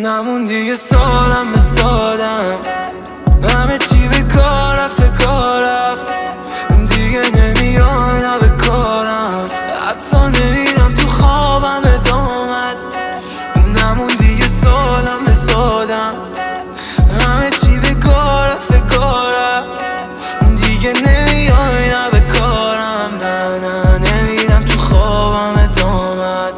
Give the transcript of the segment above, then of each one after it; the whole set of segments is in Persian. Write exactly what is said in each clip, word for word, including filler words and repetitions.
نموندی یه سالم مثادم، همه چی به کار رفت کار رفت، دیگه نمیای نه به کارم، حتی نمیدم تو خوابم ادامت. نموندی یه سالم مثادم، همه چی به کار رفت کار رفت، دیگه نمیای نه به کارم، نه نه نمیدم تو خوابم ادامت.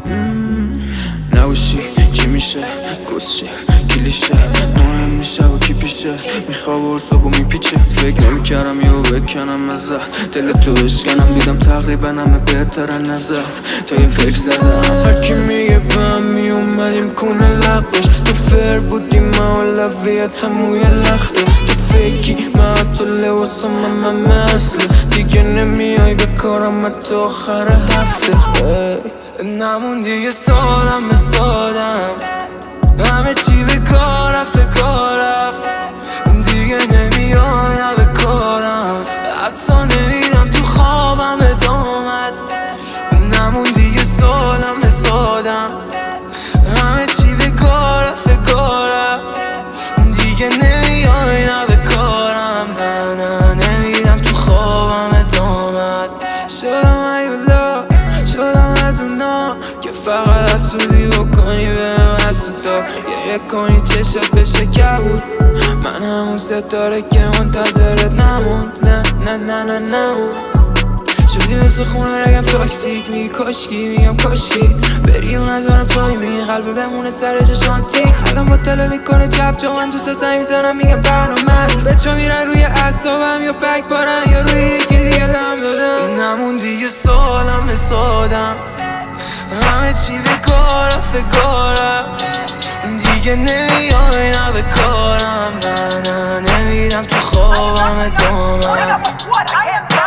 نباشی چی میشه گوشه کلیشه مهم میشه و کی پیشه میخواب و صبح میپیچه. فکر نمیکردم یهو بکنم ازت دل تو بشکنم، دیدم تقریبا همه بهترن ازت تا یه فکر زدم. هرکی میگه به هم میومدیم کونه لقش، تو فر بودی من اولویتم موی لخته، تو فیکی من حتی لباسم هم اصله، دیگه نمیای به کارم حتی آخر هفته. نموندی یه سالم مثادم، همه چی به کار رفت کار رفت، دیگه نمیای نه به کارم، حتی نمیدم تو خوابم ادامت. نموندی یه سالم مثادم، همه چی به کار رفت کار رفت، دیگه نمیای نه به کارم، نه نه نمیدم تو خوابم ادامت. شدم ایولا شدم از اونا که فقط حسودی بکنی بهم حسودا، یه یه کنی چشات بشه کبود، من همون ستاره که منتظرت نموند، نه نه نه نه نموند. شدی مثل خونه رگم تاکسیک، میگی کاشکی میگم کاشکی بری و نظرم تایمی، قلب بمونه سر چشانتی، الان با تله میکنه چپ جا من دوست زنگ میزنم میگم برنامه بچه میرن روی اعصابم یا بک بارن یا روی یکی دیگه لم دادم. نموندی یه سالم مثادم، همه چی به کار رفت کار رفت، دیگه نمیای نه به کارم، نه نه نمیدم تو خوابم ادامت.